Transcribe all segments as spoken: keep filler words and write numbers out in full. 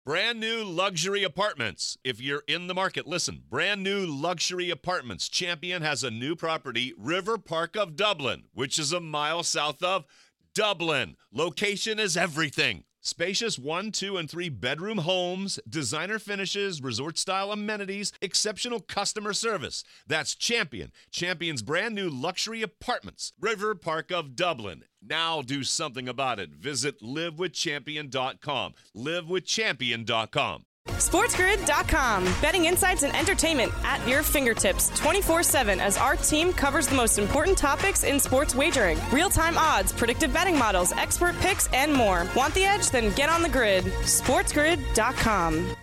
Brand new luxury apartments. If you're in the market, listen. Brand new luxury apartments. Champion has a new property, River Park of Dublin, which is a mile south of Dublin. Location is everything. Spacious one, two, and three bedroom homes, designer finishes, resort-style amenities, exceptional customer service. That's Champion. Champion's brand new luxury apartments. River Park of Dublin. Now do something about it. Visit live with champion dot com. live with champion dot com. SportsGrid dot com. Betting insights and entertainment at your fingertips twenty-four seven as our team covers the most important topics in sports wagering. Real-time odds, predictive betting models, expert picks, and more. Want the edge? Then get on the grid. SportsGrid dot com.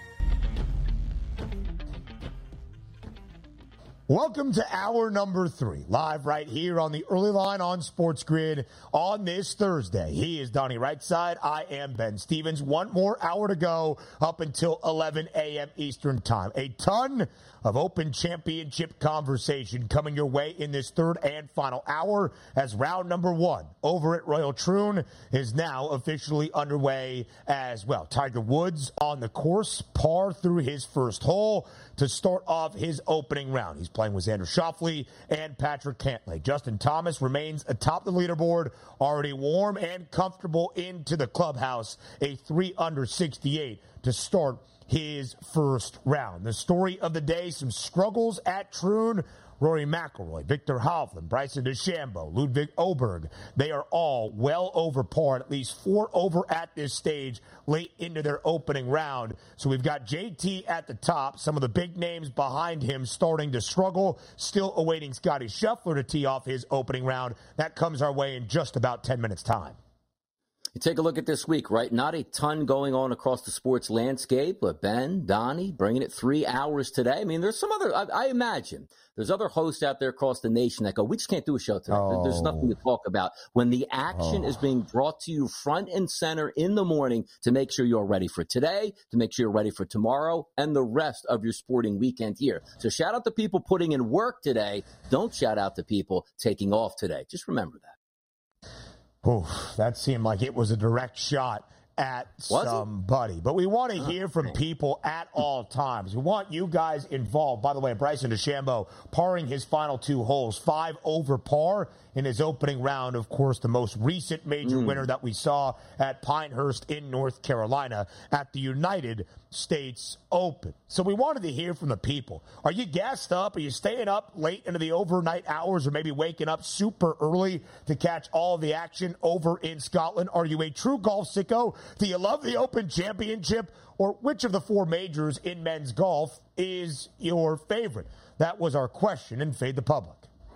Welcome to hour number three, live right here on the early line on Sports Grid on this Thursday. He is Donnie Rightside. I am Ben Stevens. One more hour to go up until eleven a.m. Eastern time. A ton of Open Championship conversation coming your way in this third and final hour as round number one over at Royal Troon is now officially underway as well. Tiger Woods on the course, par through his first hole to start off his opening round. He's playing with Xander Schauffele and Patrick Cantlay. Justin Thomas remains atop the leaderboard, already warm and comfortable into the clubhouse, a three under sixty-eight to start his first round. The story of the day, some struggles at Troon. Rory McIlroy, Victor Hovland, Bryson DeChambeau, Ludwig Oberg, they are all well over par, at least four over at this stage late into their opening round. So we've got J T at the top, some of the big names behind him starting to struggle, still awaiting Scotty Scheffler to tee off his opening round. That comes our way in just about ten minutes time. You take a look at this week, right? Not a ton going on across the sports landscape, but Ben, Donnie, bringing it three hours today. I mean, there's some other, I, I imagine, there's other hosts out there across the nation that go, we just can't do a show today. Oh. There's nothing to talk about. When the action oh. is being brought to you front and center in the morning to make sure you're ready for today, to make sure you're ready for tomorrow, and the rest of your sporting weekend here. So shout out to people putting in work today. Don't shout out to people taking off today. Just remember that. Oof, that seemed like it was a direct shot at was somebody. It? But we want to hear from people at all times. We want you guys involved. By the way, Bryson DeChambeau parring his final two holes, five over par in his opening round. Of course, the most recent major mm. winner that we saw at Pinehurst in North Carolina at the United States Open. So we wanted to hear from the people. Are you gassed up? Are you staying up late into the overnight hours or maybe waking up super early to catch all of the action over in Scotland? Are you a true golf sicko? Do you love the Open Championship? Or which of the four majors in men's golf is your favorite? That was our question in Fade the Public.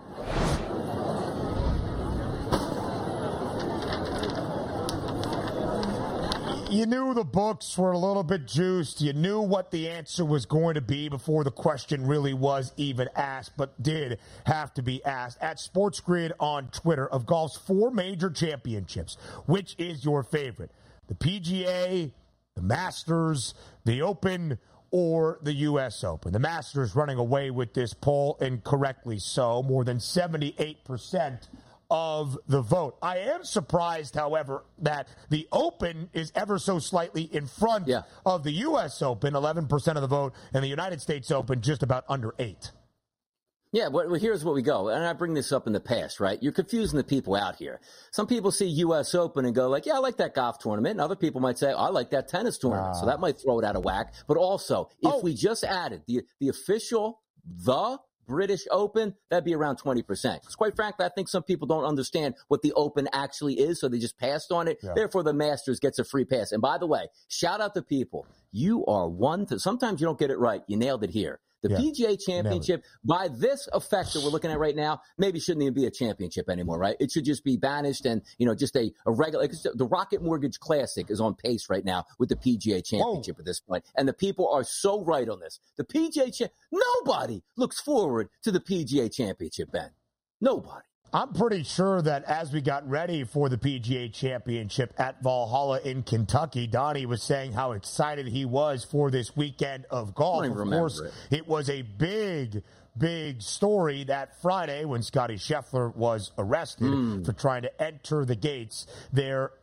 You knew the books were a little bit juiced. You knew what the answer was going to be before the question really was even asked, but did have to be asked. At SportsGrid on Twitter, of golf's four major championships, which is your favorite? The P G A, the Masters, the Open, or the U S Open? The Masters running away with this poll, and correctly so. More than seventy-eight percent of the vote. I am surprised, however, that the Open is ever so slightly in front yeah. of the U S Open, eleven percent of the vote, and the United States Open just about under eight. Yeah, well, here's what we go. And I bring this up in the past, right? You're confusing the people out here. Some people see U S Open and go like, yeah, I like that golf tournament. And other people might say, oh, I like that tennis tournament. Uh, so that might throw it out of whack. But also, if oh. we just added the the official, the British Open, that'd be around twenty percent. Because quite frankly, I think some people don't understand what the Open actually is, so they just passed on it. Yeah. Therefore, the Masters gets a free pass. And by the way, shout out to people. You are one to, sometimes you don't get it right. You nailed it here. The yeah. P G A Championship, by this effect that we're looking at right now, maybe shouldn't even be a championship anymore, right? It should just be banished and, you know, just a, a regular, like the Rocket Mortgage Classic is on pace right now with the P G A Championship Whoa. At this point. And the people are so right on this. The P G A Championship, nobody looks forward to the P G A Championship, Ben. Nobody. I'm pretty sure that as we got ready for the P G A Championship at Valhalla in Kentucky, Donnie was saying how excited he was for this weekend of golf. Of course, it. it was a big, big story that Friday when Scotty Scheffler was arrested mm. for trying to enter the gates there at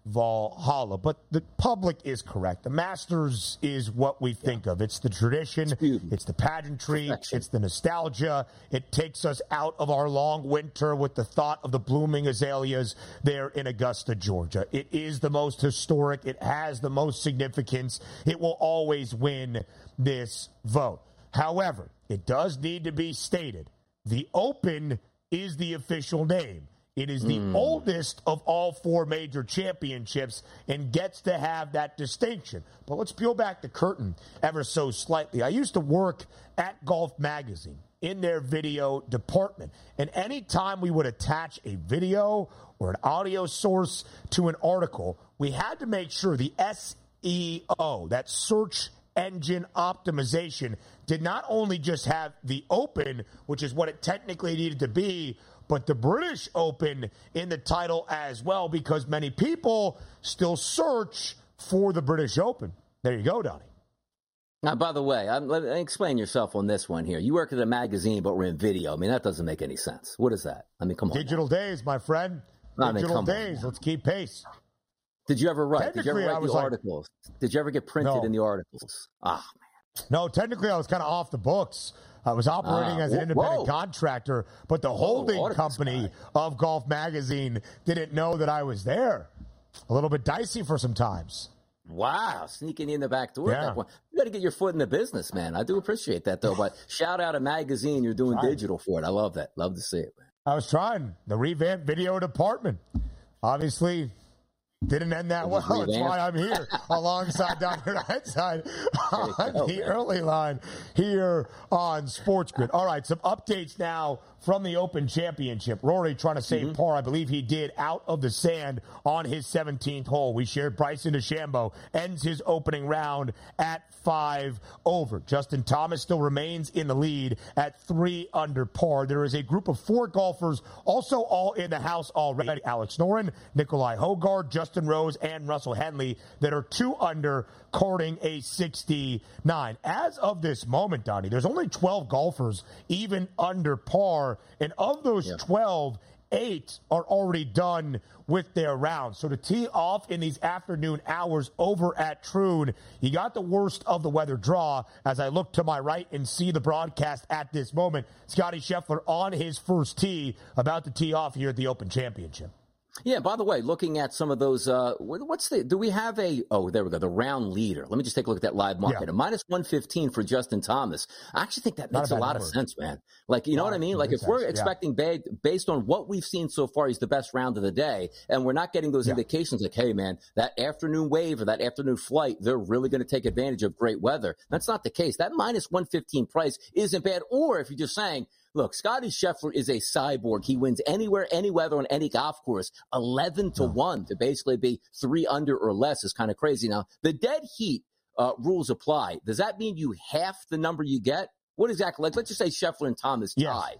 Valhalla. But the public is correct. The Masters is what we think yeah. of. It's the tradition. It's, it's the pageantry. Perfection. It's the nostalgia. It takes us out of our long winter with the thought of the blooming azaleas there in Augusta, Georgia. It is the most historic. It has the most significance. It will always win this vote. However, it does need to be stated, the Open is the official name. It is the mm. oldest of all four major championships and gets to have that distinction. But let's peel back the curtain ever so slightly. I used to work at Golf Magazine in their video department. And any time we would attach a video or an audio source to an article, we had to make sure the S E O, that search engine optimization, did not only just have the Open, which is what it technically needed to be, but the British Open in the title as well, because many people still search for the British Open. There you go, Donnie. Now, by the way, I'm, let me explain yourself on this one here. You work at a magazine, but we're in video. I mean, that doesn't make any sense. What is that? I mean, come on. Digital now. days, my friend. I Digital mean, days. Let's keep pace. Did you ever write? Did you ever write the articles? Like, Did you ever get printed no. in the articles? Ah, man. No, technically I was kind of off the books. I was operating uh, as an independent whoa. contractor, but the holding whoa, company of Golf Magazine didn't know that I was there. A little bit dicey for some times. Wow, sneaking in the back door. Yeah. At that point. You got to get your foot in the business, man. I do appreciate that, though. But shout out a magazine. You're doing trying. digital for it. I love that. Love to see it, man. I was trying. The revamped video department. Obviously, didn't end that well. Revamped. That's why I'm here alongside Doctor Nightside on go, the man. early line here on Sports Grid. All right, some updates now from the Open Championship. Rory trying to save mm-hmm. par. I believe he did out of the sand on his seventeenth hole. We shared Bryson DeChambeau ends his opening round at five over. Justin Thomas still remains in the lead at three under par. There is a group of four golfers also all in the house already. Alex Noren, Nikolai Hogard, Justin Rose, and Russell Henley that are two under, carding a sixty-nine. As of this moment, Donnie, there's only twelve golfers even under par. And of those yep. twelve, eight are already done with their rounds. So to tee off in these afternoon hours over at Troon, you got the worst of the weather draw. As I look to my right and see the broadcast at this moment, Scottie Scheffler on his first tee, about to tee off here at the Open Championship. Yeah, by the way, looking at some of those, uh, what's the, do we have a, oh, there we go, the round leader. Let me just take a look at that live market. Yeah. A minus one fifteen for Justin Thomas. I actually think that makes a, a lot number. of sense, man. Like, you know what I mean? Like, if sense. we're yeah. expecting, big, based on what we've seen so far, he's the best round of the day, and we're not getting those yeah. indications like, hey, man, that afternoon wave or that afternoon flight, they're really going to take advantage of great weather. That's not the case. That minus one fifteen price isn't bad. Or if you're just saying, look, Scottie Scheffler is a cyborg. He wins anywhere, any weather, on any golf course. eleven to one to basically be three under or less is kind of crazy. Now, the dead heat uh, rules apply. Does that mean you half the number you get? What exactly? Like, let's just say Scheffler and Thomas tie. Yes.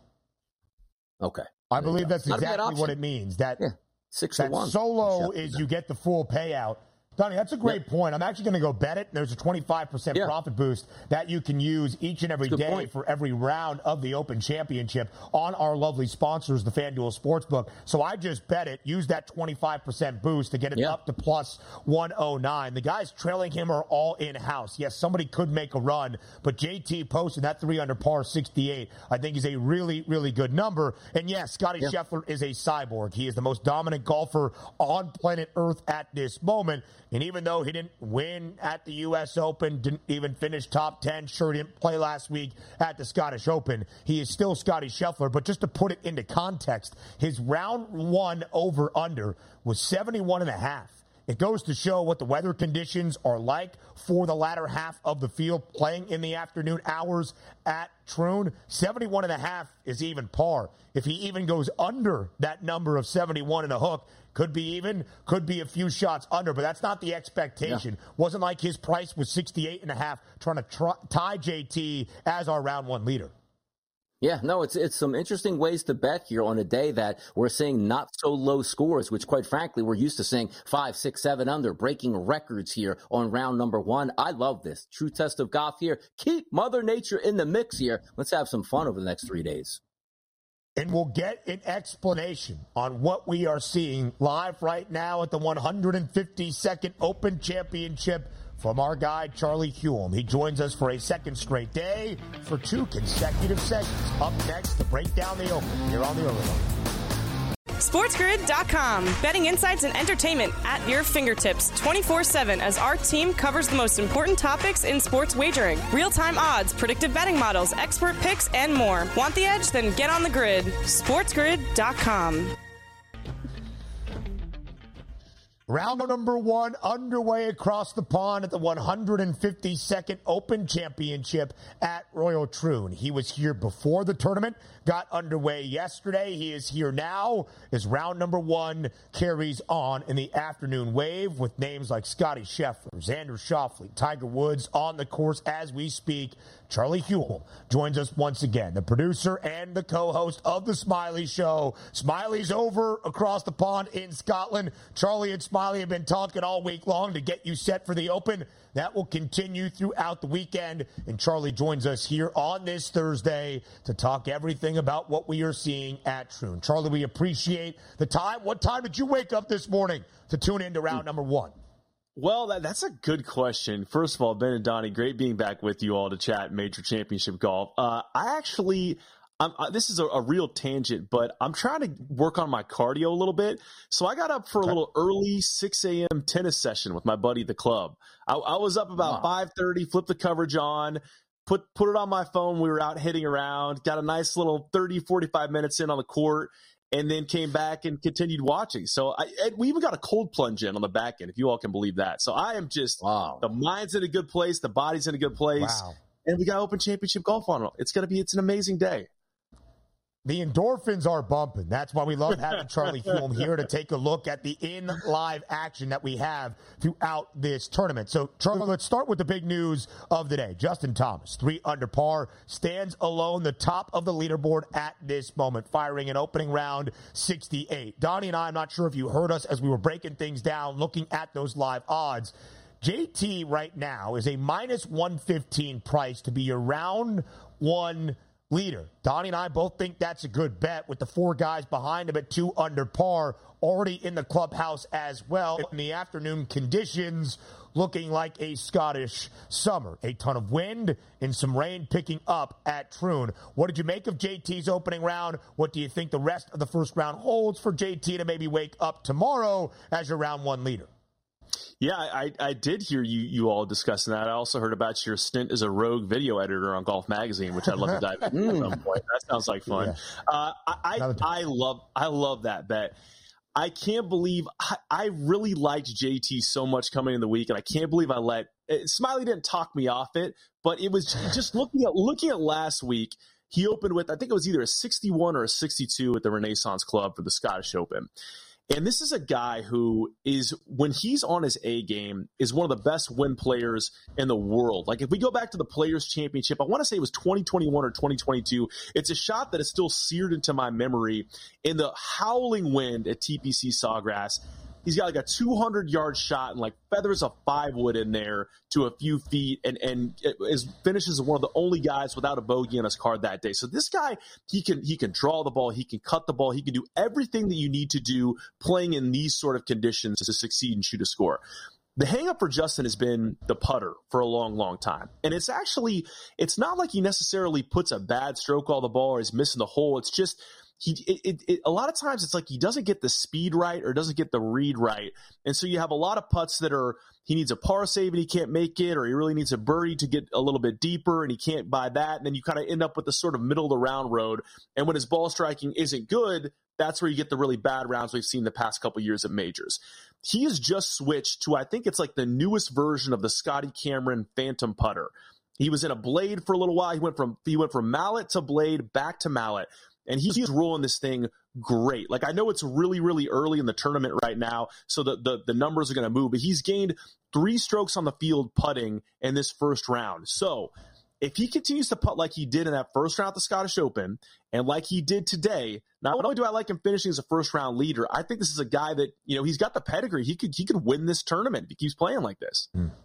Okay. I believe that's exactly what it means. That, yeah. Six that to one. solo is you get the full payout. Donnie, that's a great yep. point. I'm actually going to go bet it. There's a twenty-five percent yeah. profit boost that you can use each and every day point. for every round of the Open Championship on our lovely sponsors, the FanDuel Sportsbook. So I just bet it, use that twenty-five percent boost to get it yeah. up to plus one oh nine. The guys trailing him are all in-house. Yes, somebody could make a run, but J T posted that three under par sixty-eight. I think is a really, really good number. And yes, Scottie yeah. Scheffler is a cyborg. He is the most dominant golfer on planet Earth at this moment. And even though he didn't win at the U S Open, didn't even finish top ten, sure didn't play last week at the Scottish Open, he is still Scottie Scheffler. But just to put it into context, his round one over-under was seventy-one and a half. It goes to show what the weather conditions are like for the latter half of the field playing in the afternoon hours at Troon. seventy-one and a half is even par. If he even goes under that number of seventy-one and a hook, could be even, could be a few shots under, but that's not the expectation. Yeah. Wasn't like his price was sixty-eight and a half trying to try, tie J T as our round one leader. Yeah, no, it's it's some interesting ways to bet here on a day that we're seeing not so low scores, which quite frankly, we're used to seeing five, six, seven under, breaking records here on round number one. I love this. True test of golf here. Keep Mother Nature in the mix here. Let's have some fun over the next three days. And we'll get an explanation on what we are seeing live right now at the one hundred fifty-second Open Championship from our guy, Charlie Hume. He joins us for a second straight day for two consecutive sessions. Up next to break down the Open here on the Early Line. SportsGrid dot com. Betting insights and entertainment at your fingertips twenty-four seven as our team covers the most important topics in sports wagering. Real-time odds, predictive betting models, expert picks, and more. Want the edge? Then get on the grid. SportsGrid dot com. Round number one underway across the pond at the one hundred fifty-second Open Championship at Royal Troon. He was here before the tournament got underway yesterday. He is here now as round number one carries on in the afternoon wave with names like Scotty Scheffler, Xander Schauffele, Tiger Woods on the course as we speak. Charlie Hume joins us once again, the producer and the co-host of the Smiley Show. Smiley's over across the pond in Scotland. Charlie and Smiley have been talking all week long to get you set for the Open. That will continue throughout the weekend. And Charlie joins us here on this Thursday to talk everything about what we are seeing at Troon. Charlie, we appreciate the time. What time did you wake up this morning to tune into round number one? Well, that, that's a good question. First of all, Ben and Donnie, great being back with you all to chat Major Championship Golf. Uh, I actually, I'm, I, this is a, a real tangent, but I'm trying to work on my cardio a little bit. So I got up for a little early six a.m. tennis session with my buddy at the club. I, I was up about wow. five thirty, flipped the coverage on, put put it on my phone. We were out hitting around, got a nice little thirty, forty-five minutes in on the court, and then came back and continued watching. So I, we even got a cold plunge in on the back end, if you all can believe that. So I am just, wow. The mind's in a good place. The body's in a good place. Wow. And we got Open Championship Golf on. It's going to be, it's an amazing day. The endorphins are bumping. That's why we love having Charlie Hume here to take a look at the in-live action that we have throughout this tournament. So, Charlie, let's start with the big news of the day. Justin Thomas, three under par, stands alone, the top of the leaderboard at this moment, firing an opening round sixty-eight. Donnie and I, I'm not sure if you heard us as we were breaking things down, looking at those live odds. J T right now is a minus one fifteen price to be your round one leader. Donnie and I both think that's a good bet with the four guys behind him at two under par already in the clubhouse as well. In the afternoon conditions looking like a Scottish summer. A ton of wind and some rain picking up at Troon. What did you make of J T's opening round? What do you think the rest of the first round holds for J T to maybe wake up tomorrow as your round one leader? Yeah, I, I did hear you you all discussing that. I also heard about your stint as a rogue video editor on Golf Magazine, which I'd love to dive into at some point. That sounds like fun. Yeah. Uh, I I, I love I love that bet. I can't believe I, I really liked J T so much coming in the week, and I can't believe I let Smiley didn't talk me off it. But it was just looking at looking at last week. He opened with, I think it was either a sixty-one or a sixty-two at the Renaissance Club for the Scottish Open. And this is a guy who is, when he's on his A game, is one of the best win players in the world. Like if we go back to the Players Championship, I want to say it was twenty twenty-one or twenty twenty-two. It's a shot that is still seared into my memory in the howling wind at T P C Sawgrass. He's got like a two hundred yard shot and like feathers of five wood in there to a few feet and, and is finishes as one of the only guys without a bogey on his card that day. So this guy, he can, he can draw the ball. He can cut the ball. He can do everything that you need to do playing in these sort of conditions to succeed and shoot a score. The hang up for Justin has been the putter for a long, long time. And it's actually, it's not like he necessarily puts a bad stroke on the ball or is missing the hole. It's just, He, it, it, it, a lot of times it's like he doesn't get the speed right or doesn't get the read right. And so you have a lot of putts that are, he needs a par save and he can't make it, or he really needs a birdie to get a little bit deeper and he can't buy that. And then you kind of end up with this sort of middle of the round road. And when his ball striking isn't good, that's where you get the really bad rounds we've seen the past couple years at majors. He has just switched to, I think it's like the newest version of the Scotty Cameron Phantom putter. He was in a blade for a little while. He went from, he went from mallet to blade back to mallet. And he's rolling this thing great. Like, I know it's really, really early in the tournament right now, so the, the, the numbers are going to move. But he's gained three strokes on the field putting in this first round. So if he continues to putt like he did in that first round at the Scottish Open and like he did today, not only do I like him finishing as a first-round leader, I think this is a guy that, you know, he's got the pedigree. He could he could win this tournament if he keeps playing like this. Mm.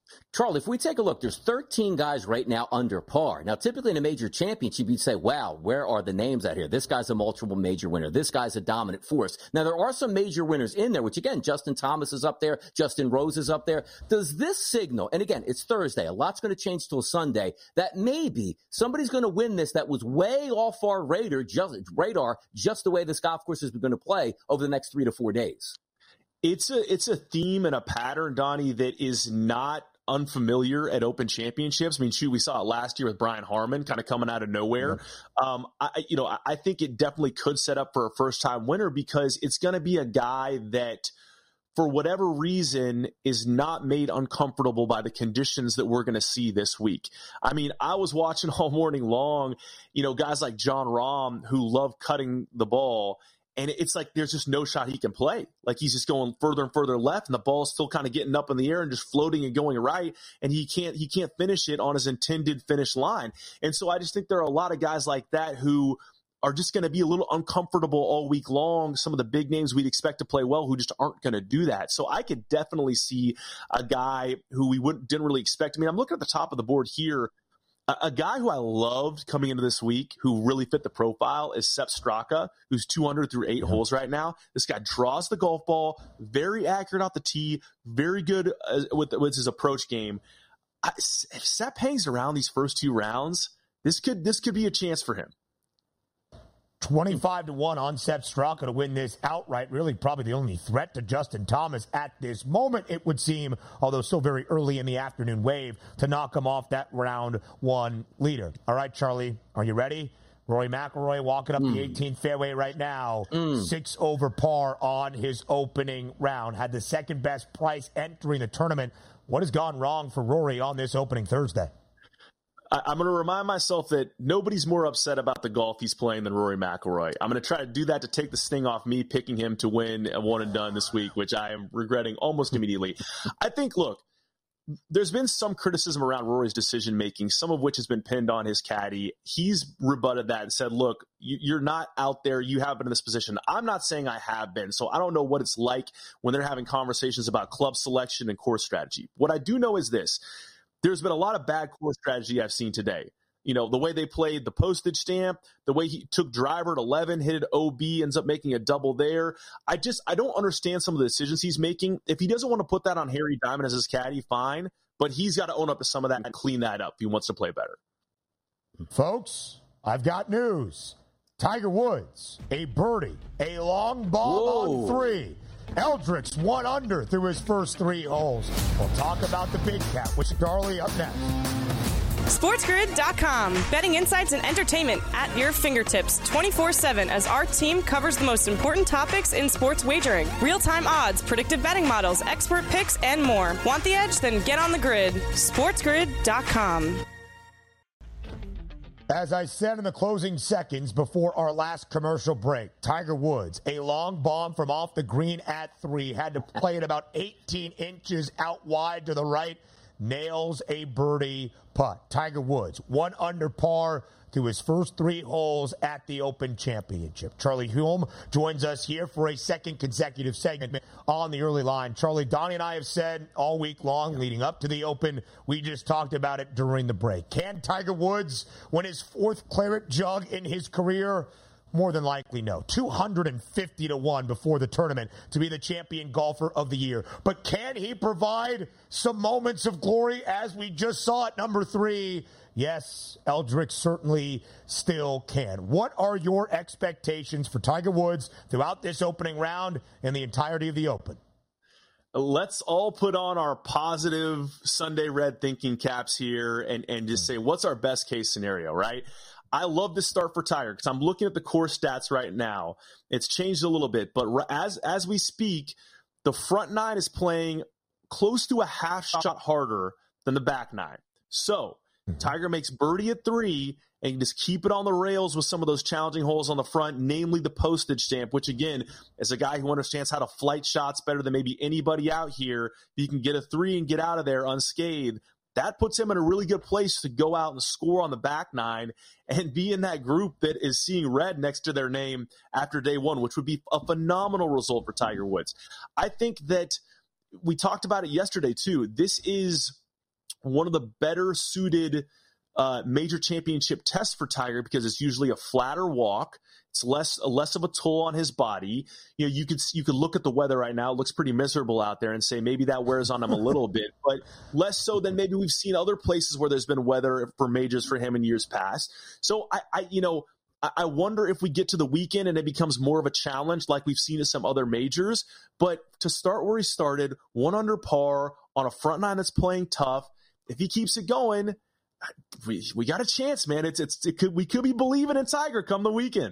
Charlie, if we take a look, there's thirteen guys right now under par. Now, typically in a major championship, you'd say, wow, where are the names out here? This guy's a multiple major winner. This guy's a dominant force. Now, there are some major winners in there, which, again, Justin Thomas is up there. Justin Rose is up there. Does this signal, and again, it's Thursday, a lot's going to change till Sunday, that maybe somebody's going to win this that was way off our radar just, radar, just the way this golf course is going to play over the next three to four days? It's a, it's a theme and a pattern, Donnie, that is not unfamiliar at Open Championships. I mean, shoot, we saw it last year with Brian Harman kind of coming out of nowhere. Mm-hmm. Um, I, you know, I think it definitely could set up for a first-time winner because it's going to be a guy that, for whatever reason, is not made uncomfortable by the conditions that we're going to see this week. I mean, I was watching all morning long, you know, guys like Jon Rahm who love cutting the ball, and it's like there's just no shot he can play. Like he's just going further and further left, and the ball's still kind of getting up in the air and just floating and going right, and he can't he can't finish it on his intended finish line. And so I just think there are a lot of guys like that who are just going to be a little uncomfortable all week long. Some of the big names we'd expect to play well who just aren't going to do that. So I could definitely see a guy who we wouldn't didn't really expect. I mean, I'm looking at the top of the board here. A guy who I loved coming into this week, who really fit the profile, is Sepp Straka, who's two hundred through eight holes right now. This guy draws the golf ball, very accurate off the tee, very good uh, with, with his approach game. I, if Sepp hangs around these first two rounds, this could this could be a chance for him. twenty-five to one on Sepp Straka to win this outright. Really probably the only threat to Justin Thomas at this moment, it would seem, although still very early in the afternoon wave, to knock him off that round one leader. All right, Charlie, are you ready? Rory McIlroy walking up mm. the eighteenth fairway right now. Mm. Six over par on his opening round. Had the second best price entering the tournament. What has gone wrong for Rory on this opening Thursday? I'm going to remind myself that nobody's more upset about the golf he's playing than Rory McIlroy. I'm going to try to do that to take the sting off me picking him to win a one and done this week, which I am regretting almost immediately. I think, look, there's been some criticism around Rory's decision-making, some of which has been pinned on his caddy. He's rebutted that and said, look, you're not out there. You have been in this position. I'm not saying I have been, so I don't know what it's like when they're having conversations about club selection and course strategy. What I do know is this. There's been a lot of bad course strategy I've seen today. You know, the way they played the postage stamp, the way he took driver at eleven, hit it O B, ends up making a double there. I just, I don't understand some of the decisions he's making. If he doesn't want to put that on Harry Diamond as his caddy, fine. But he's got to own up to some of that and clean that up if he wants to play better. Folks, I've got news. Tiger Woods, a birdie, a long ball Whoa. on three. Eldrick's one under through his first three holes. We'll talk about the big cat with Charlie up next. SportsGrid dot com. Betting insights and entertainment at your fingertips twenty-four seven as our team covers the most important topics in sports wagering. Real-time odds, predictive betting models, expert picks, and more. Want the edge? Then get on the grid. SportsGrid dot com. As I said in the closing seconds before our last commercial break, Tiger Woods, a long bomb from off the green at three, had to play it about eighteen inches out wide to the right, nails a birdie putt. Tiger Woods, one under par through his first three holes at the Open Championship. Charlie Hume joins us here for a second consecutive segment on the early line. Charlie, Donnie and I have said all week long leading up to the Open, we just talked about it during the break. Can Tiger Woods win his fourth claret jug in his career? More than likely, no. two hundred fifty to one before the tournament to be the champion golfer of the year. But can he provide some moments of glory as we just saw at number three? Yes, Eldrick certainly still can. What are your expectations for Tiger Woods throughout this opening round and the entirety of the Open? Let's all put on our positive Sunday red thinking caps here and, and just say, what's our best case scenario, right? I love this start for Tiger because I'm looking at the course stats right now. It's changed a little bit, but as as we speak, the front nine is playing close to a half shot harder than the back nine. So Tiger makes birdie at three and can just keep it on the rails with some of those challenging holes on the front, namely the postage stamp, which, again, as a guy who understands how to flight shots better than maybe anybody out here, you can get a three and get out of there unscathed. That puts him in a really good place to go out and score on the back nine and be in that group that is seeing red next to their name after day one, which would be a phenomenal result for Tiger Woods. I think that we talked about it yesterday, too. This is one of the better suited uh, major championship tests for Tiger because it's usually a flatter walk. It's less less of a toll on his body. You know, you could you could look at the weather right now. It looks pretty miserable out there, and say maybe that wears on him a little bit, but less so than maybe we've seen other places where there's been weather for majors for him in years past. So I, I you know, I, I wonder if we get to the weekend and it becomes more of a challenge like we've seen in some other majors. But to start where he started, one under par on a front nine that's playing tough, if he keeps it going, we we got a chance, man. It's it's it could we could be believing in Tiger come the weekend.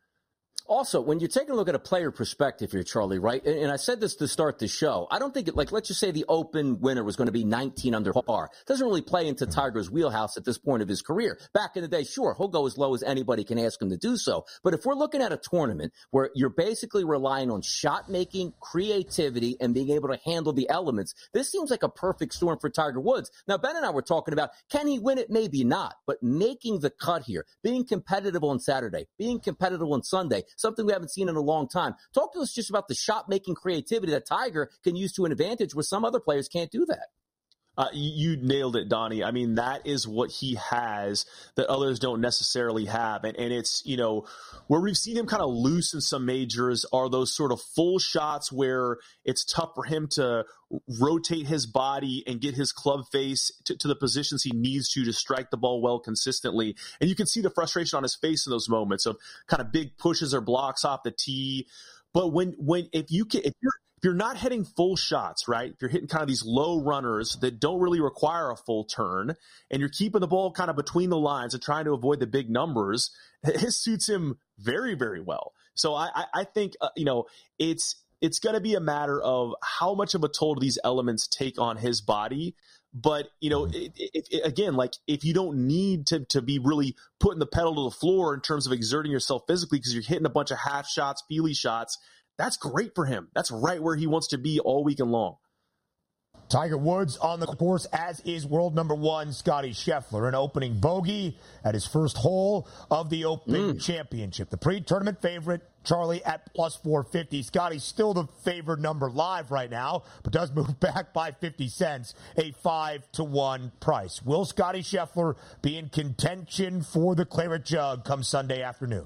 Also, when you're taking a look at a player perspective here, Charlie, right? And, and I said this to start the show. I don't think it, like, let's just say the Open winner was going to be nineteen under par. Doesn't really play into Tiger's wheelhouse at this point of his career. Back in the day, sure, he'll go as low as anybody can ask him to do so. But if we're looking at a tournament where you're basically relying on shot making, creativity, and being able to handle the elements, this seems like a perfect storm for Tiger Woods. Now, Ben and I were talking about, can he win it? Maybe not. But making the cut here, being competitive on Saturday, being competitive on Sunday, something we haven't seen in a long time. Talk to us just about the shot-making creativity that Tiger can use to an advantage where some other players can't do that. Uh, you nailed it, Donnie. I mean, that is what he has that others don't necessarily have. And, and it's, you know, where we've seen him kind of loose in some majors are those sort of full shots where it's tough for him to rotate his body and get his club face to, to the positions he needs to to strike the ball well consistently. And you can see the frustration on his face in those moments of kind of big pushes or blocks off the tee. But when, when, if you can, if you're, If you're not hitting full shots, right, if you're hitting kind of these low runners that don't really require a full turn, and you're keeping the ball kind of between the lines and trying to avoid the big numbers, it suits him very, very well. So I, I, I think, uh, you know, it's it's going to be a matter of how much of a toll do these elements take on his body. But, you know, it, it, it, again, like if you don't need to, to be really putting the pedal to the floor in terms of exerting yourself physically because you're hitting a bunch of half shots, feely shots, that's great for him. That's right where he wants to be all weekend long. Tiger Woods on the course, as is world number one Scottie Scheffler, an opening bogey at his first hole of the Open mm. Championship. The pre-tournament favorite, Charlie, at plus four fifty. Scottie's still the favored number live right now, but does move back by fifty cents, a five to one price. Will Scottie Scheffler be in contention for the Claret Jug come Sunday afternoon?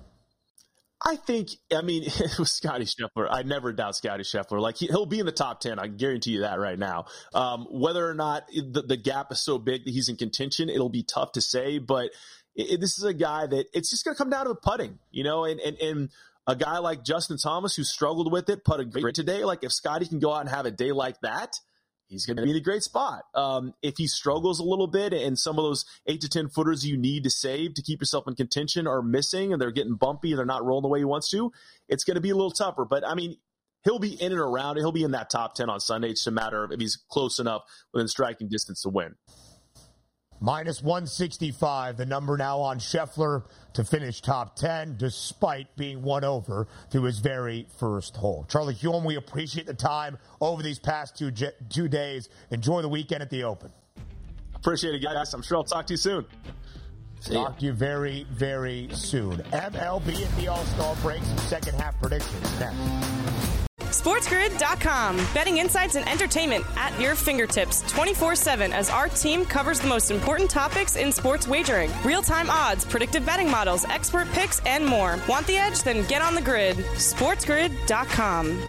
I think, I mean, with Scottie Scheffler, I never doubt Scottie Scheffler. Like, he, he'll be in the top ten. I can guarantee you that right now. Um, whether or not the, the gap is so big that he's in contention, it'll be tough to say. But it, it, this is a guy that it's just going to come down to the putting, you know, and, and, and a guy like Justin Thomas who struggled with it, putted great today. Like, if Scottie can go out and have a day like that, he's going to be in a great spot. Um, if he struggles a little bit and some of those eight to ten footers you need to save to keep yourself in contention are missing and they're getting bumpy and they're not rolling the way he wants to, it's going to be a little tougher. But, I mean, he'll be in and around it. He'll be in that top ten on Sunday. It's just a matter of if he's close enough within striking distance to win. Minus one sixty-five, the number now on Scheffler to finish top ten, despite being one over through his very first hole. Charlie Hume, we appreciate the time over these past two two days. Enjoy the weekend at the Open. Appreciate it, guys. I'm sure I'll talk to you soon. Talk to you very, very soon. M L B at the All-Star break, some second half predictions next. SportsGrid dot com. Betting insights and entertainment at your fingertips twenty-four seven as our team covers the most important topics in sports wagering. Real-time odds, predictive betting models, expert picks, and more. Want the edge? Then get on the grid. SportsGrid dot com.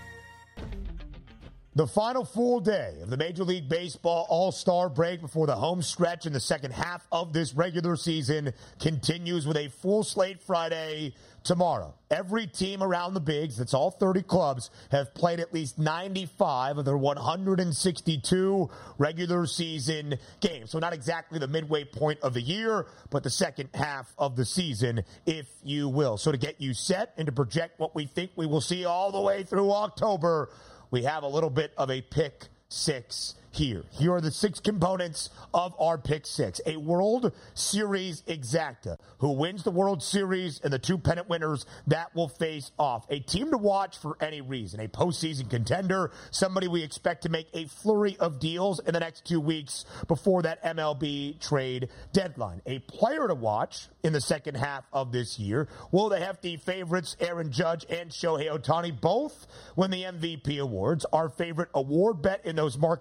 The final full day of the Major League Baseball All-Star break before the home stretch in the second half of this regular season continues with a full slate Friday tomorrow. Every team around the bigs, that's all thirty clubs, have played at least ninety-five of their one hundred sixty-two regular season games. So not exactly the midway point of the year, but the second half of the season, if you will. So to get you set and to project what we think we will see all the way through October, we have a little bit of a pick six here. Here are the six components of our pick six. A World Series exacta. Who wins the World Series and the two pennant winners that will face off. A team to watch for any reason. A postseason contender. Somebody we expect to make a flurry of deals in the next two weeks before that M L B trade deadline. A player to watch in the second half of this year. Will the hefty favorites Aaron Judge and Shohei Ohtani both win the M V P awards? Our favorite award bet in those markets at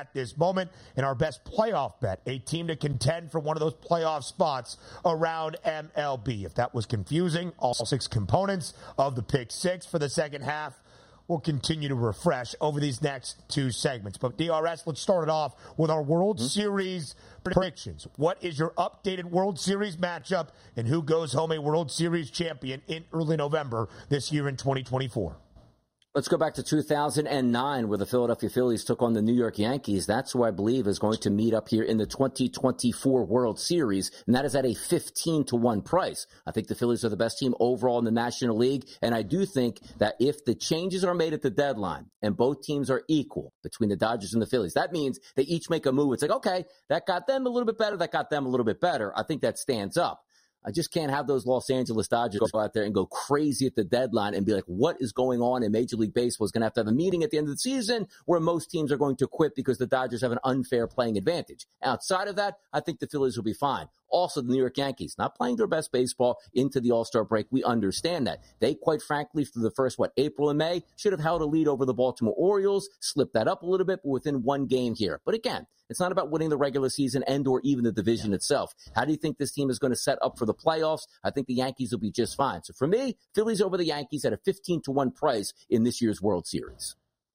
at this moment. And our best playoff bet, a team to contend for one of those playoff spots around M L B. If that was confusing, all six components of the pick six for the second half will continue to refresh over these next two segments. But D R S, let's start it off with our World mm-hmm. Series predictions. What is your updated World Series matchup, and who goes home a World Series champion in early November this year in twenty twenty-four? Let's go back to two thousand nine, where the Philadelphia Phillies took on the New York Yankees. That's who I believe is going to meet up here in the twenty twenty-four World Series, and that is at a fifteen to one price. I think the Phillies are the best team overall in the National League, and I do think that if the changes are made at the deadline and both teams are equal between the Dodgers and the Phillies, that means they each make a move. It's like, okay, that got them a little bit better, that got them a little bit better. I think that stands up. I just can't have those Los Angeles Dodgers go out there and go crazy at the deadline and be like, what is going on in Major League Baseball? Is going to have to have a meeting at the end of the season where most teams are going to quit because the Dodgers have an unfair playing advantage. Outside of that, I think the Phillies will be fine. Also, the New York Yankees, not playing their best baseball into the All-Star break. We understand that. They, quite frankly, through the first, what, April and May, should have held a lead over the Baltimore Orioles, slipped that up a little bit, but within one game here. But again, it's not about winning the regular season and or even the division itself. How do you think this team is going to set up for the playoffs? I think the Yankees will be just fine. So for me, Phillies over the Yankees at a fifteen to one price in this year's World Series.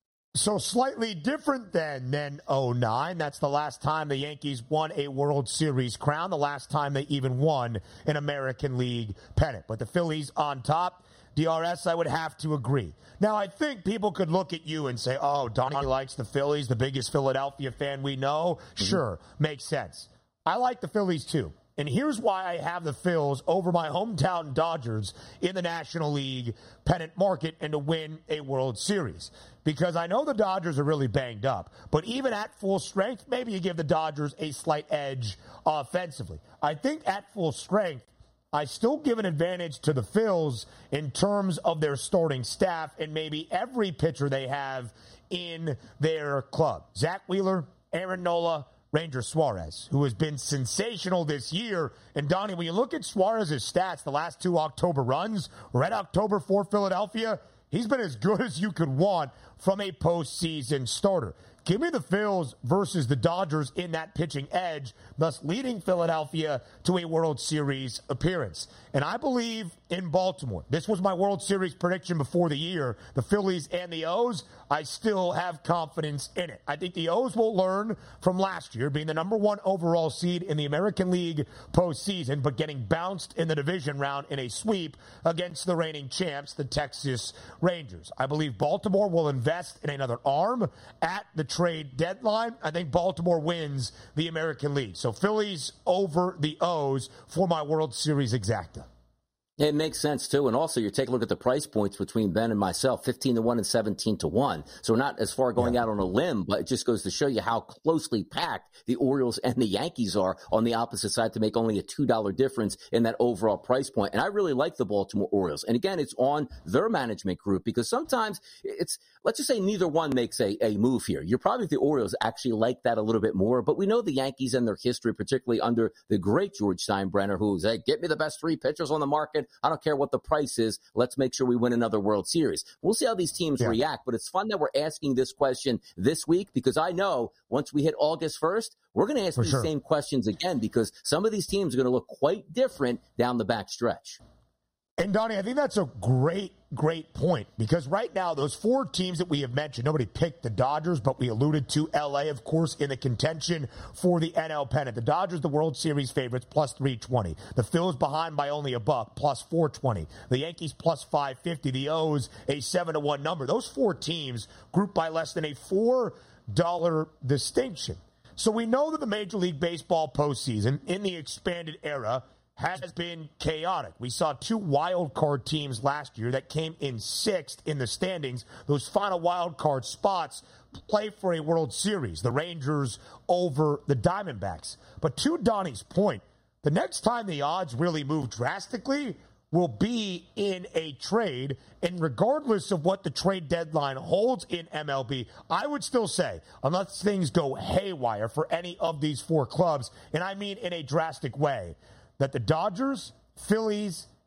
So slightly different than than oh nine. That's the last time the Yankees won a World Series crown, the last time they even won an American League pennant. But the Phillies on top. D R S, I would have to agree. Now, I think people could look at you and say, oh, Donnie likes the Phillies, the biggest Philadelphia fan we know. Mm-hmm. Sure, makes sense. I like the Phillies, too. And here's why I have the Phils over my hometown Dodgers in the National League pennant market and to win a World Series. Because I know the Dodgers are really banged up, but even at full strength, maybe you give the Dodgers a slight edge offensively. I think at full strength, I still give an advantage to the Phils in terms of their starting staff and maybe every pitcher they have in their club. Zach Wheeler, Aaron Nola, Ranger Suarez, who has been sensational this year. And, Donnie, when you look at Suarez's stats, the last two October runs, Red October for Philadelphia, he's been as good as you could want from a postseason starter. Give me the Phils versus the Dodgers in that pitching edge, thus leading Philadelphia to a World Series appearance. And I believe in Baltimore. This was my World Series prediction before the year. The Phillies and the O's, I still have confidence in it. I think the O's will learn from last year, being the number one overall seed in the American League postseason, but getting bounced in the division round in a sweep against the reigning champs, the Texas Rangers. I believe Baltimore will invest in another arm at the trade deadline. I think Baltimore wins the American League. So Phillies over the O's for my World Series exacta. It makes sense, too. And also, you take a look at the price points between Ben and myself, fifteen to one and seventeen to one. So we're not as far going yeah. out on a limb, but it just goes to show you how closely packed the Orioles and the Yankees are on the opposite side to make only a two dollar difference in that overall price point. And I really like the Baltimore Orioles. And again, it's on their management group because sometimes it's, let's just say neither one makes a, a move here. You're probably the Orioles actually like that a little bit more, but we know the Yankees and their history, particularly under the great George Steinbrenner, who's, hey, get me the best three pitchers on the market. I don't care what the price is. Let's make sure we win another World Series. We'll see how these teams yeah. react, but it's fun that we're asking this question this week because I know once we hit August first, we're going to ask For these sure. same questions again because some of these teams are going to look quite different down the back stretch. And, Donnie, I think that's a great, great point because right now those four teams that we have mentioned, nobody picked the Dodgers, but we alluded to L A, of course, in the contention for the N L pennant. The Dodgers, the World Series favorites, plus three twenty. The Phils behind by only a buck, plus four twenty. The Yankees, plus five fifty. The O's, a seven to one number. Those four teams grouped by less than a four dollar distinction. So we know that the Major League Baseball postseason in the expanded era has been chaotic. We saw two wild card teams last year that came in sixth in the standings. Those final wild card spots play for a World Series, the Rangers over the Diamondbacks. But to Donnie's point, the next time the odds really move drastically will be in a trade. And regardless of what the trade deadline holds in M L B, I would still say, unless things go haywire for any of these four clubs, and I mean in a drastic way, that the Dodgers, Phillies,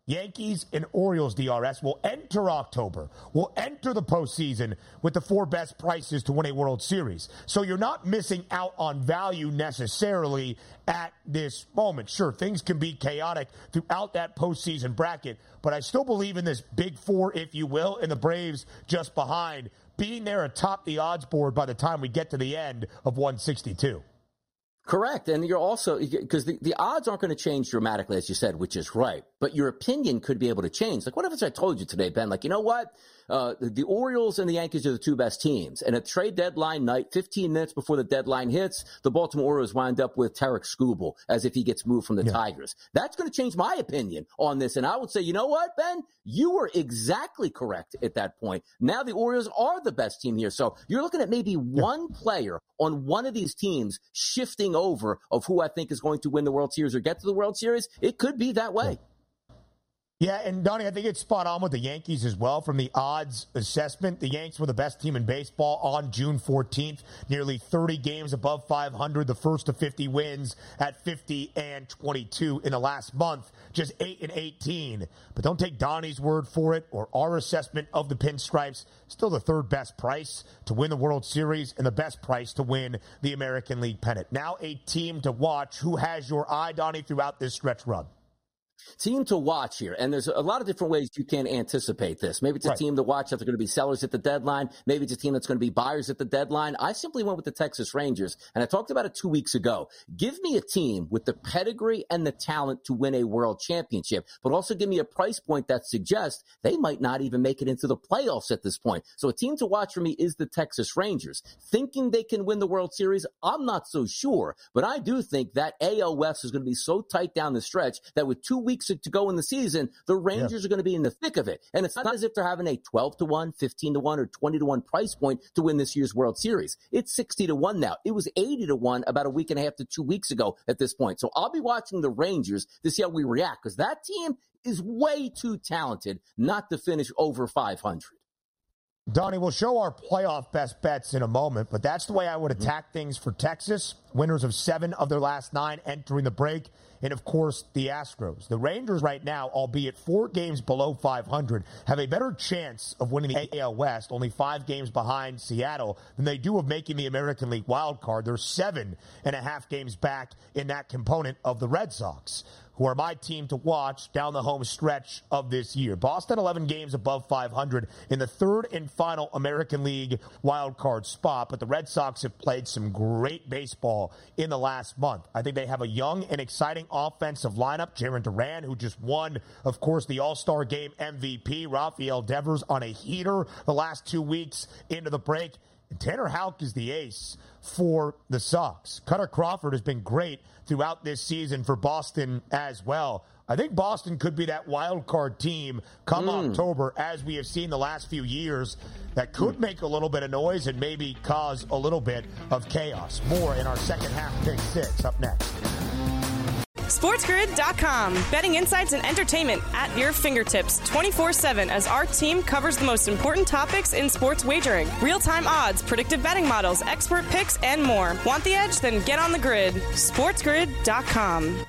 Yankees and Orioles, D R S, will enter October, will enter the postseason with the four best prices to win a World Series. So you're not missing out on value necessarily at this moment. Sure, things can be chaotic throughout that postseason bracket, but I still believe in this big four, if you will, and the Braves just behind, being there atop the odds board by the time we get to the end of one sixty-two. Correct. And you're also, because the, the odds aren't going to change dramatically, as you said, which is right. But your opinion could be able to change. Like, what if I told you today, Ben, like, you know what? Uh, the, the Orioles and the Yankees are the two best teams. And at trade deadline night, fifteen minutes before the deadline hits, the Baltimore Orioles wind up with Tarek Skubal as if he gets moved from the yeah. Tigers. That's going to change my opinion on this. And I would say, you know what, Ben? You were exactly correct at that point. Now the Orioles are the best team here. So you're looking at maybe one player on one of these teams shifting over of who I think is going to win the World Series or get to the World Series. It could be that way. Yeah. Yeah, and Donnie, I think it's spot on with the Yankees as well. From the odds assessment, the Yanks were the best team in baseball on June fourteenth. Nearly thirty games above five hundred, the first to fifty wins at fifty and twenty-two in the last month. Just eight and eighteen. But don't take Donnie's word for it or our assessment of the Pinstripes. Still the third best price to win the World Series and the best price to win the American League pennant. Now a team to watch. Who has your eye, Donnie, throughout this stretch run? Team to watch here, and there's a lot of different ways you can anticipate this. Maybe it's a right. team to watch that they're going to be sellers at the deadline. Maybe it's a team that's going to be buyers at the deadline. I simply went with the Texas Rangers, and I talked about it two weeks ago. Give me a team with the pedigree and the talent to win a world championship, but also give me a price point that suggests they might not even make it into the playoffs at this point. So a team to watch for me is the Texas Rangers. Thinking they can win the World Series, I'm not so sure, but I do think that A L West is going to be so tight down the stretch that with two weeks to go in the season, the Rangers yeah. are going to be in the thick of it. And it's not as if they're having a twelve to one, fifteen to one, or twenty to one price point to win this year's World Series. It's sixty to one now. It was eighty to one about a week and a half to two weeks ago at this point. So I'll be watching the Rangers to see how we react, because that team is way too talented not to finish over five hundred. Donnie, we'll show our playoff best bets in a moment, but that's the way I would attack things for Texas. Winners of seven of their last nine entering the break. And, of course, the Astros. The Rangers right now, albeit four games below five hundred, have a better chance of winning the A L West, only five games behind Seattle, than they do of making the American League wild card. They're seven and a half games back in that component of the Red Sox, who are my team to watch down the home stretch of this year. Boston, eleven games above five hundred in the third and final American League wild card spot, but the Red Sox have played some great baseball in the last month. I think they have a young and exciting offensive lineup. Jarren Duran, who just won, of course, the All-Star Game M V P. Rafael Devers on a heater the last two weeks into the break. And Tanner Houck is the ace for the Sox. Cutter Crawford has been great throughout this season for Boston as well. I think Boston could be that wild card team come mm. October, as we have seen the last few years, that could mm. make a little bit of noise and maybe cause a little bit of chaos. More in our second half pick six up next. SportsGrid dot com. Betting insights and entertainment at your fingertips twenty-four seven as our team covers the most important topics in sports wagering. Real-time odds, predictive betting models, expert picks, and more. Want the edge? Then get on the grid. SportsGrid dot com.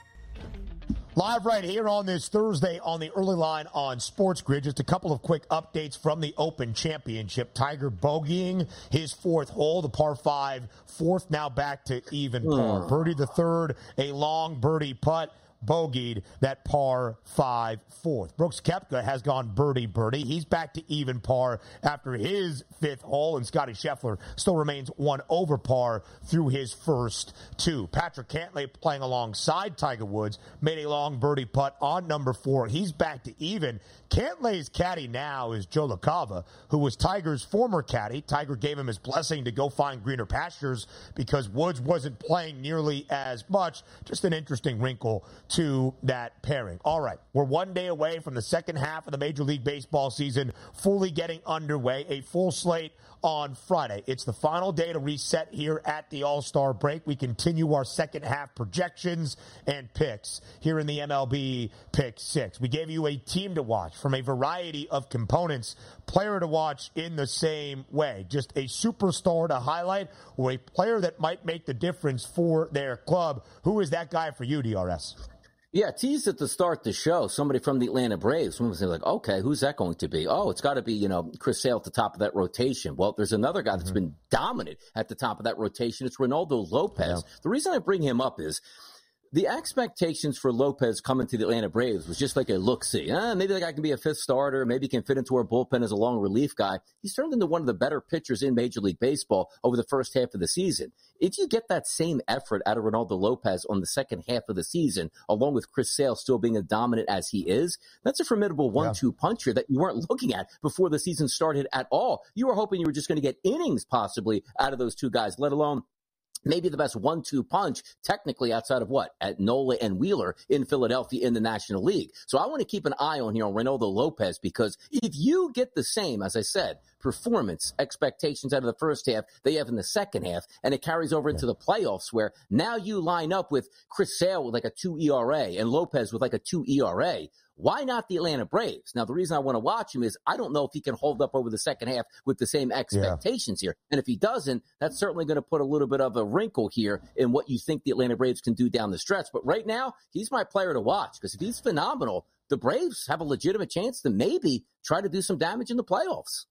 Live right here on this Thursday on the early line on Sports Grid. Just a couple of quick updates from the Open Championship. Tiger bogeying his fourth hole, the par five, fourth now back to even par. Birdie the third, a long birdie putt. Bogeyed that par five fourth. Brooks Koepka has gone birdie birdie. He's back to even par after his fifth hole, and Scottie Scheffler still remains one over par through his first two. Patrick Cantlay, playing alongside Tiger Woods, made a long birdie putt on number four. He's back to even. Cantlay's caddy now is Joe LaCava, who was Tiger's former caddy. Tiger gave him his blessing to go find greener pastures because Woods wasn't playing nearly as much. Just an interesting wrinkle to that pairing. All right, we're one day away from the second half of the Major League Baseball season fully getting underway. A full slate on Friday. It's the final day to reset here at the All-Star break. We continue our second half projections and picks here in the M L B Pick Six. We gave you a team to watch from a variety of components, player to watch in the same way. Just a superstar to highlight or a player that might make the difference for their club. Who is that guy for you, D R S? Yeah, teased it to start the show. Somebody from the Atlanta Braves. Someone was like, okay, who's that going to be? Oh, it's got to be, you know, Chris Sale at the top of that rotation. Well, there's another guy that's mm-hmm. been dominant at the top of that rotation. It's Reynaldo Lopez. Yeah. The reason I bring him up is the expectations for Lopez coming to the Atlanta Braves was just like a look-see. Eh, maybe that guy can be a fifth starter. Maybe he can fit into our bullpen as a long relief guy. He's turned into one of the better pitchers in Major League Baseball over the first half of the season. If you get that same effort out of Reynaldo Lopez on the second half of the season, along with Chris Sale still being as dominant as he is, that's a formidable one two yeah. punch here that you weren't looking at before the season started at all. You were hoping you were just going to get innings possibly out of those two guys, let alone maybe the best one two punch, technically, outside of what? At Nola and Wheeler in Philadelphia in the National League. So I want to keep an eye on here on Reynaldo Lopez, because if you get the same, as I said, performance expectations out of the first half they have in the second half, and it carries over into the playoffs where now you line up with Chris Sale with like a two E R A and Lopez with like a two E R A. Why not the Atlanta Braves? Now, the reason I want to watch him is I don't know if he can hold up over the second half with the same expectations yeah. here. And if he doesn't, that's certainly going to put a little bit of a wrinkle here in what you think the Atlanta Braves can do down the stretch. But right now, he's my player to watch, because if he's phenomenal, the Braves have a legitimate chance to maybe try to do some damage in the playoffs.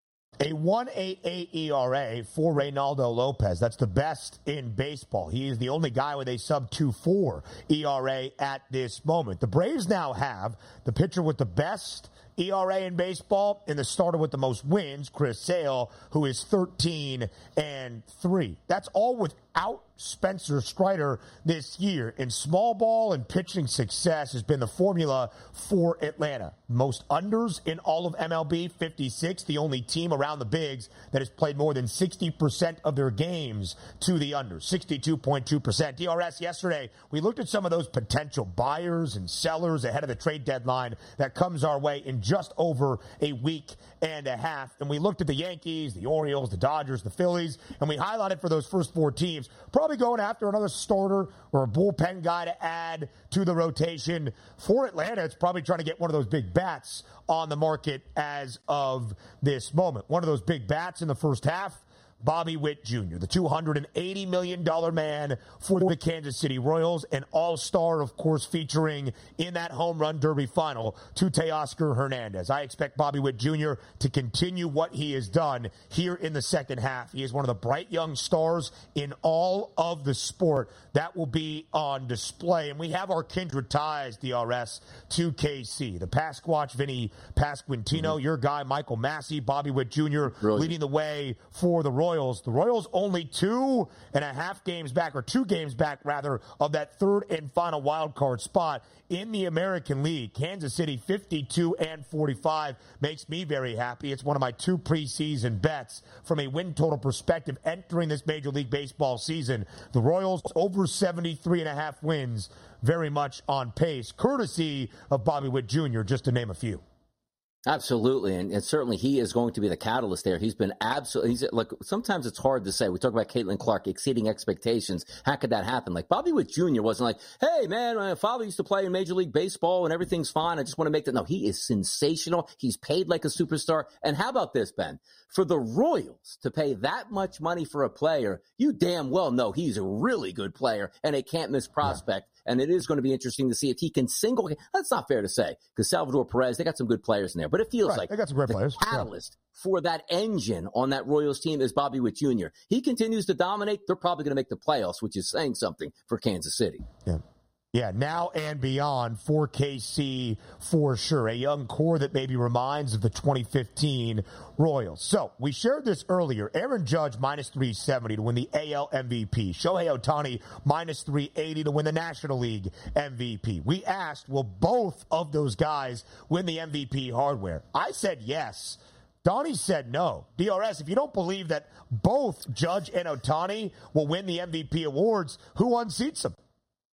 A one point eight eight E R A for Reynaldo Lopez. That's the best in baseball. He is the only guy with a sub two point four E R A at this moment. The Braves now have the pitcher with the best E R A in baseball and the starter with the most wins, Chris Sale, who is thirteen and three. That's all without Spencer Strider this year. And small ball and pitching success has been the formula for Atlanta. Most unders in all of M L B, fifty-six, the only team around the bigs that has played more than sixty percent of their games to the under, sixty-two point two percent. D R S yesterday, we looked at some of those potential buyers and sellers ahead of the trade deadline that comes our way in just over a week and a half. And we looked at the Yankees, the Orioles, the Dodgers, the Phillies, and we highlighted for those first four teams, probably going after another starter or a bullpen guy to add to the rotation. For Atlanta, it's probably trying to get one of those big bats on the market as of this moment. One of those big bats in the first half, Bobby Witt Junior, the two hundred eighty million dollars man for the Kansas City Royals, an all-star, of course, featuring in that home run derby final to Teoscar Hernandez. I expect Bobby Witt Junior to continue what he has done here in the second half. He is one of the bright young stars in all of the sport. That will be on display. And we have our kindred ties, D R S, to K C. The Pasquatch, Vinny Pasquantino, mm-hmm. your guy, Michael Massey, Bobby Witt Junior Brilliant. Leading the way for the Royals. The Royals only two and a half games back, or two games back, rather, of that third and final wild card spot in the American League. Kansas City fifty-two and forty-five makes me very happy. It's one of my two preseason bets from a win total perspective entering this Major League Baseball season. The Royals over seventy-three and a half wins, very much on pace, courtesy of Bobby Witt Junior, just to name a few. Absolutely, and, and certainly he is going to be the catalyst there. He's been absolutely, he's like, sometimes it's hard to say. We talk about Caitlin Clark exceeding expectations. How could that happen? Like, Bobby Witt Junior wasn't like, hey, man, my father used to play in Major League Baseball and everything's fine. I just want to make that. No, he is sensational. He's paid like a superstar. And how about this, Ben? For the Royals to pay that much money for a player, you damn well know he's a really good player and a can't-miss prospect. Yeah. And it is going to be interesting to see if he can single. That's not fair to say, because Salvador Perez, they got some good players in there. But it feels right. like they got some great the players. catalyst yeah. for that engine on that Royals team is Bobby Witt Junior He continues to dominate. They're probably going to make the playoffs, which is saying something for Kansas City. Yeah. Yeah, now and beyond for K C for sure. A young core that maybe reminds of the twenty fifteen Royals. So we shared this earlier. Aaron Judge minus three seventy to win the A L M V P. Shohei Ohtani minus three eighty to win the National League M V P. We asked, will both of those guys win the M V P hardware? I said yes. Donnie said no. D R S, if you don't believe that both Judge and Ohtani will win the M V P awards, who unseats them?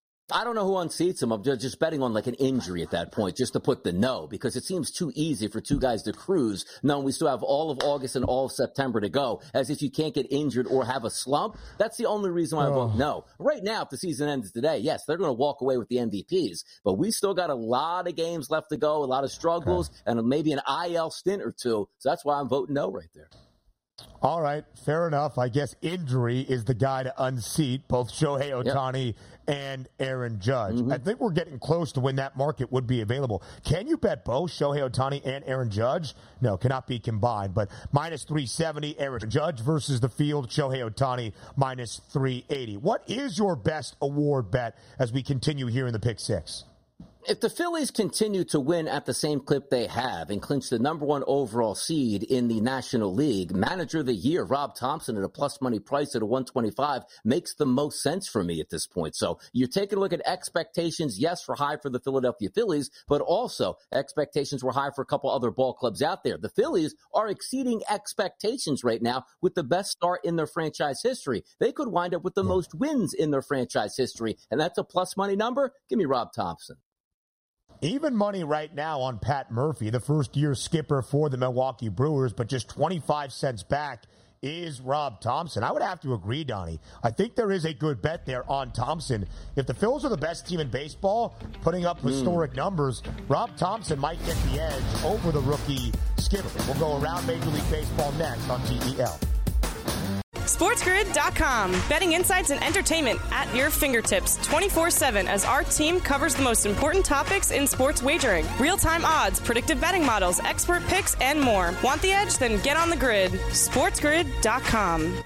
I don't know who unseats him. I'm just betting on like an injury at that point, just to put the no, because it seems too easy for two guys to cruise. No, we still have all of August and all of September to go, as if you can't get injured or have a slump. That's the only reason why I vote no. Right now, if the season ends today, yes, they're going to walk away with the M V Ps, but we still got a lot of games left to go, a lot of struggles, okay. and maybe an I L stint or two. So that's why I'm voting no right there. All right, fair enough. I guess injury is the guy to unseat both Shohei Ohtani yep. and Aaron Judge. Mm-hmm. I think we're getting close to when that market would be available. Can you bet both Shohei Ohtani and Aaron Judge? No, cannot be combined. But minus three seventy, Aaron Judge versus the field, Shohei Ohtani minus three eighty. What is your best award bet as we continue here in the Pick Six? If the Phillies continue to win at the same clip they have and clinch the number one overall seed in the National League, Manager of the Year, Rob Thompson, at a plus money price at a one twenty-five makes the most sense for me at this point. So you're taking a look at expectations, yes, for high for the Philadelphia Phillies, but also expectations were high for a couple other ball clubs out there. The Phillies are exceeding expectations right now with the best start in their franchise history. They could wind up with the most wins in their franchise history, and that's a plus money number. Give me Rob Thompson. Even money right now on Pat Murphy, the first-year skipper for the Milwaukee Brewers, but just twenty-five cents back is Rob Thompson. I would have to agree, Donnie. I think there is a good bet there on Thompson. If the Phils are the best team in baseball, putting up historic mm. numbers, Rob Thompson might get the edge over the rookie skipper. We'll go around Major League Baseball next on T E L. SportsGrid dot com. Betting insights and entertainment at your fingertips twenty-four seven as our team covers the most important topics in sports wagering. Real-time odds, predictive betting models, expert picks, and more. Want the edge? Then get on the grid. SportsGrid dot com.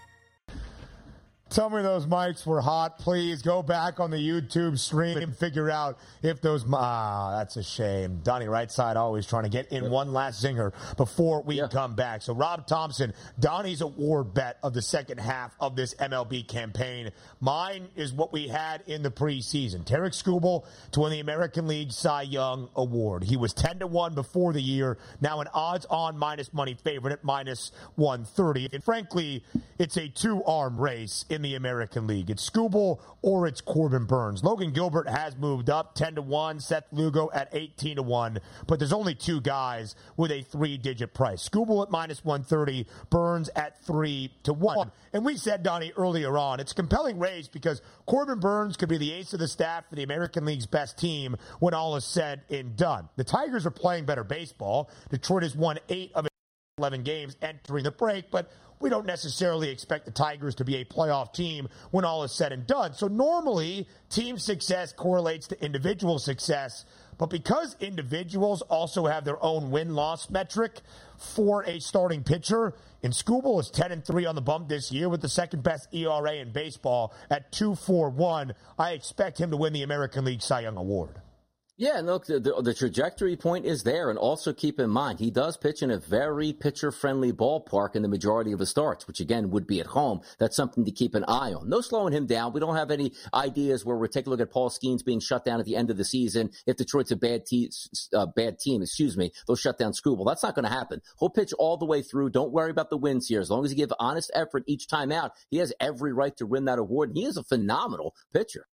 Tell me those mics were hot. Please go back on the YouTube stream and figure out if those... Ah, that's a shame. Donnie Rightside always trying to get in one last zinger before we yeah. come back. So Rob Thompson, Donnie's award bet of the second half of this M L B campaign. Mine is what we had in the preseason. Tarik Skubal to win the American League Cy Young Award. He was ten to one before the year. Now an odds-on minus money favorite at minus one thirty. And frankly, it's a two-arm race in the American League. It's Skubal or it's Corbin Burnes. Logan Gilbert has moved up ten to one, Seth Lugo at eighteen to one, but there's only two guys with a three-digit price. Skubal at minus one thirty, Burnes at three to one. And we said, Donnie, earlier on, it's a compelling race because Corbin Burnes could be the ace of the staff for the American League's best team when all is said and done. The Tigers are playing better baseball. Detroit has won eight of eleven games entering the break, but we don't necessarily expect the Tigers to be a playoff team when all is said and done. So normally, team success correlates to individual success, but because individuals also have their own win-loss metric for a starting pitcher, and Skubal is ten and three on the bump this year with the second-best E R A in baseball at two point four one, I expect him to win the American League Cy Young Award. Yeah, look, the, the, the trajectory point is there, and also keep in mind, he does pitch in a very pitcher-friendly ballpark in the majority of his starts, which, again, would be at home. That's something to keep an eye on. No slowing him down. We don't have any ideas where we're taking a look at Paul Skeens being shut down at the end of the season. If Detroit's a bad, te- uh, bad team, excuse me, they'll shut down Skubal. That's not going to happen. He'll pitch all the way through. Don't worry about the wins here. As long as he gives honest effort each time out, he has every right to win that award, and he is a phenomenal pitcher.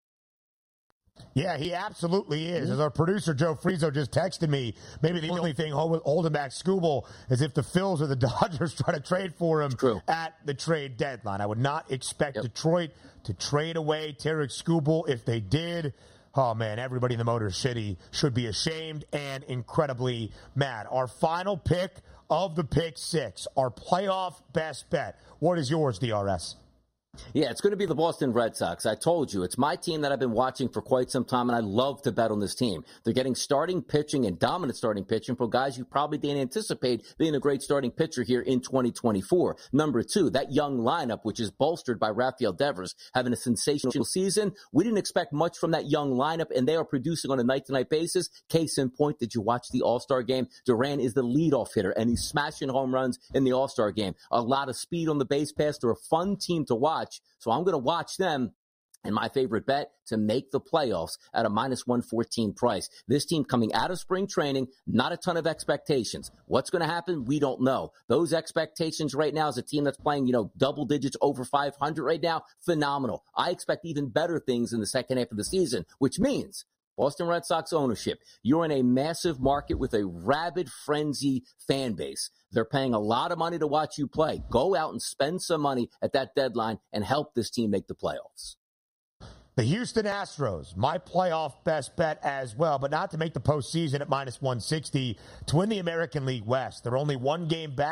Yeah, he absolutely is. As our producer, Joe Frieso, just texted me, maybe the only thing holding back Skubal is if the Phils or the Dodgers try to trade for him True. at the trade deadline. I would not expect yep. Detroit to trade away Tarik Skubal. If they did, oh, man, everybody in the Motor City should be ashamed and incredibly mad. Our final pick of the Pick Six, our playoff best bet. What is yours, D R S? Yeah, it's going to be the Boston Red Sox. I told you, it's my team that I've been watching for quite some time, and I love to bet on this team. They're getting starting pitching and dominant starting pitching from guys you probably didn't anticipate being a great starting pitcher here in twenty twenty-four. Number two, that young lineup, which is bolstered by Rafael Devers, having a sensational season. We didn't expect much from that young lineup, and they are producing on a night-to-night basis. Case in point, did you watch the All-Star game? Duran is the leadoff hitter, and he's smashing home runs in the All-Star game. A lot of speed on the base pass. They're a fun team to watch. So I'm going to watch them. And my favorite bet to make the playoffs at a minus one fourteen price. This team coming out of spring training, not a ton of expectations. What's going to happen? We don't know. Those expectations right now is a team that's playing, you know, double digits over five hundred right now. Phenomenal. I expect even better things in the second half of the season, which means Boston Red Sox ownership, you're in a massive market with a rabid frenzy fan base. They're paying a lot of money to watch you play. Go out and spend some money at that deadline and help this team make the playoffs. The Houston Astros, my playoff best bet as well, but not to make the postseason at minus one sixty to win the American League West. They're only one game back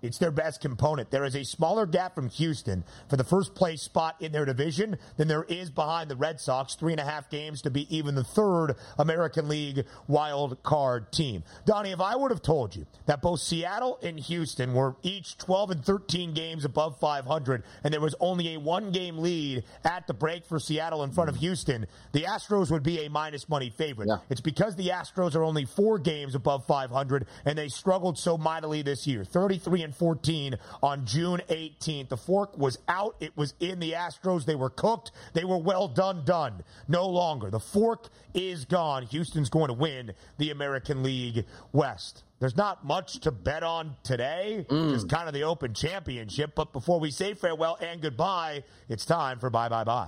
It's their best component. There is a smaller gap from Houston for the first place spot in their division than there is behind the Red Sox. Three and a half games to be even the third American League wild card team. Donnie, if I would have told you that both Seattle and Houston were each twelve and thirteen games above five hundred, and there was only a one-game lead at the break for Seattle in front of Houston, the Astros would be a minus money favorite. Yeah. It's because the Astros are only four games above five hundred, and they struggled so mightily this year. thirty-three and fourteen on June eighteenth. The fork was out. It was in the Astros. They were cooked. They were well done, done. No longer. The fork is gone. Houston's going to win the American League West. There's not much to bet on today. Mm. Just kind of the Open Championship. But before we say farewell and goodbye, it's time for bye, bye, bye.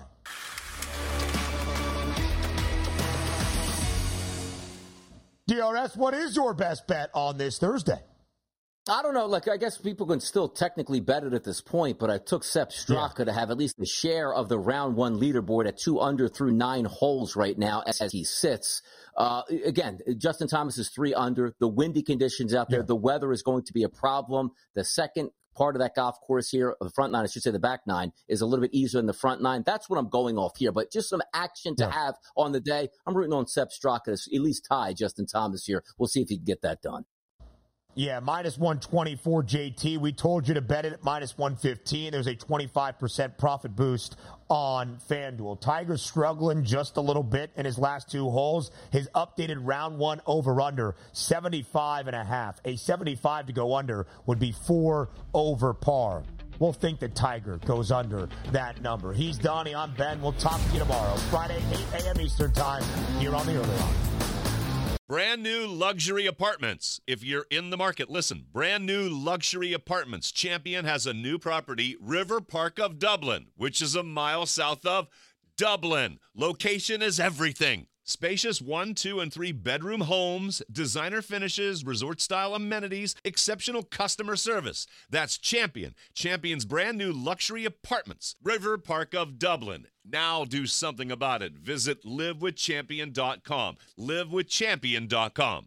D R S, what is your best bet on this Thursday? I don't know. Like, I guess people can still technically bet it at this point, but I took Sepp Straka yeah. to have at least a share of the round one leaderboard at two under through nine holes right now as, as he sits. Uh, again, Justin Thomas is three under. The windy conditions out there. Yeah. The weather is going to be a problem. The second part of that golf course here, the front nine, I should say the back nine, is a little bit easier than the front nine. That's what I'm going off here. But just some action to yeah. have on the day. I'm rooting on Sepp Straka to at least tie Justin Thomas here. We'll see if he can get that done. Yeah, minus one twenty-four J T. We told you to bet it at minus one fifteen. There's a twenty-five percent profit boost on FanDuel. Tiger's struggling just a little bit in his last two holes. His updated round one over-under, seventy-five and a half. A seventy-five to go under would be four over par. We'll think that Tiger goes under that number. He's Donnie. I'm Ben. We'll talk to you tomorrow, Friday, eight a.m. Eastern Time, here on the Early Line. Brand new luxury apartments. If you're in the market, listen. Brand new luxury apartments. Champion has a new property, River Park of Dublin, which is a mile south of Dublin. Location is everything. Spacious one, two, and three bedroom homes, designer finishes, resort-style amenities, exceptional customer service. That's Champion. Champion's brand new luxury apartments, River Park of Dublin. Now do something about it. Visit live with champion dot com. live with champion dot com.